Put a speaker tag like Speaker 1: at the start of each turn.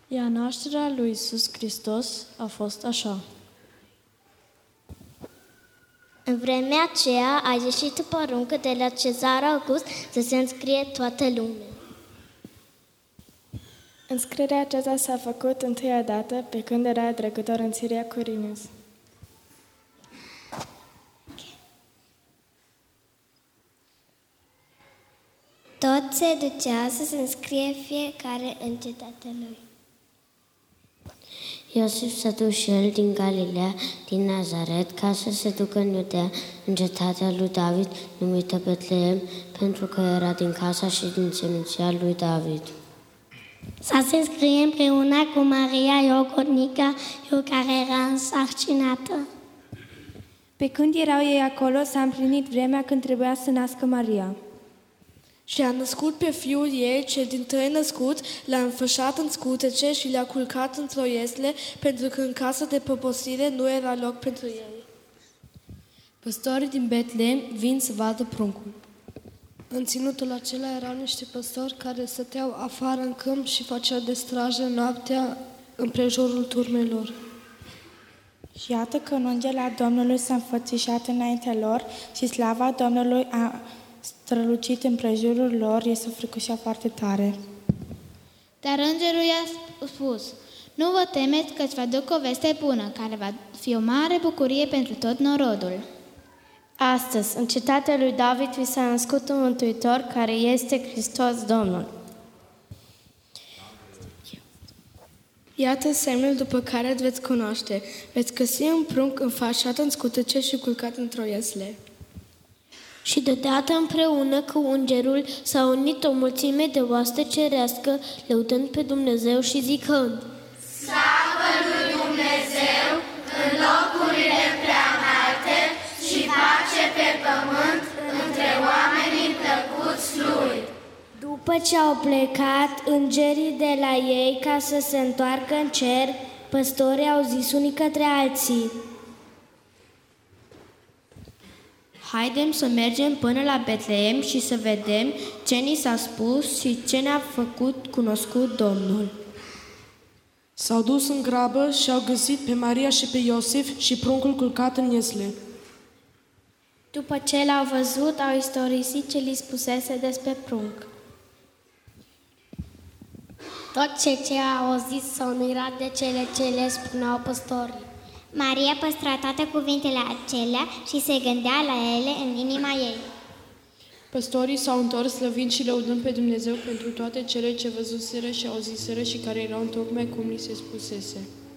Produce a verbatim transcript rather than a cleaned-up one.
Speaker 1: Iar nașterea lui Iisus Hristos a fost așa.
Speaker 2: În vremea aceea a ieșit poruncă de la Cezar August să se înscrie toată lumea.
Speaker 3: Înscrierea aceasta s-a făcut întâia dată pe când era dregător în Siria Quirinius.
Speaker 2: Tot se ducea să se înscrie fiecare în cetatea lui.
Speaker 4: Iosif s-a dus și el din Galileea, din Nazaret, ca să se ducă în Iudea, în cetatea lui David, numită Betlehem, pentru că era din casa și din seminția lui David.
Speaker 2: S-a se înscrie împreună cu Maria Iocornica, care era însărcinată.
Speaker 5: Pe când erau ei acolo, s-a împlinit vremea când trebuia să nască Maria.
Speaker 6: Și a născut pe fiul ei, cel dintâi născut, l-a înfășat în scutece și le-a culcat într-o iesle, pentru că în casa de poposire nu era loc pentru ei.
Speaker 1: Păstorii din Betlehem vin să vadă pruncul.
Speaker 6: În ținutul acela erau niște păstori care stăteau afară în câmp și făceau de strajă noaptea împrejurul turmelor.
Speaker 3: Și iată că un înger al Domnului s-a înfățișat înaintea lor și slava Domnului a strălucit împrejurul lor, ei s-au fricoșat foarte tare.
Speaker 7: Dar îngerul i-a spus: nu vă temeți, că-ți vă aduc o veste bună, care va fi o mare bucurie pentru tot norodul.
Speaker 8: Astăzi, în cetatea lui David, vi s-a născut un Mântuitor, care este Hristos Domnul.
Speaker 6: Iată semnul după care îl veți cunoaște. Veți găsi un prunc înfășat în scutece și culcat într-o iesle.
Speaker 2: Și deodată împreună cu îngerul s-a unit o mulțime de oaste cerească, lăudând pe Dumnezeu și zicând:
Speaker 9: Slavă lui Dumnezeu în locurile preanalte și pace pe pământ între oamenii plăcuți lui.
Speaker 2: După ce au plecat îngerii de la ei ca să se întoarcă în cer, păstorii au zis unii către alții:
Speaker 8: Haidem să mergem până la Betlehem și să vedem ce ni s-a spus și ce ne-a făcut cunoscut Domnul.
Speaker 10: S-au dus în grabă și au găsit pe Maria și pe Iosif și pruncul culcat în iesle.
Speaker 3: După ce l-au văzut, au istorisit ce li spusese despre prunc.
Speaker 2: Tot ce ce au auzit s-au mirat de cele ce le spuneau păstorii. Maria păstra toate cuvintele acelea și se gândea la ele în inima ei.
Speaker 10: Păstorii s-au întors slăvind și lăudând pe Dumnezeu pentru toate cele ce văzuseră și auziseră și care erau întocmai cum li se spusese.